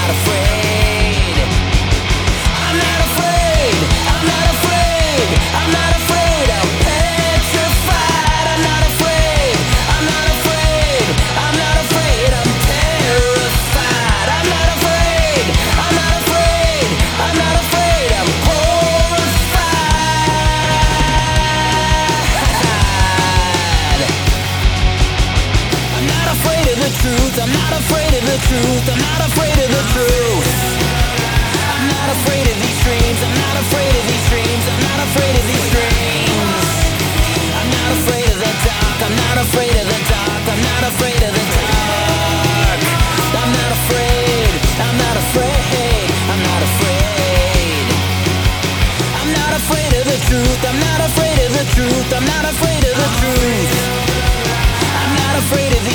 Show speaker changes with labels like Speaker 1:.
Speaker 1: not afraid. I'm not afraid. I'm not afraid. I'm not afraid. I'm petrified. I'm not afraid. I'm not afraid. I'm not afraid. I'm terrified. I'm not afraid. I'm not afraid. I'm not afraid. I'm horrified. I'm not afraid of the truth. I'm not afraid of the truth. I'm not afraid of the truth. I'm not afraid of these dreams. I'm not afraid of these dreams. I'm not afraid of these dreams. I'm not afraid of the dark. I'm not afraid of the dark. I'm not afraid of the dark. I'm not afraid. I'm not afraid. I'm not afraid. I'm not afraid of the truth. I'm not afraid of the truth. I'm not afraid of the truth. I'm not afraid of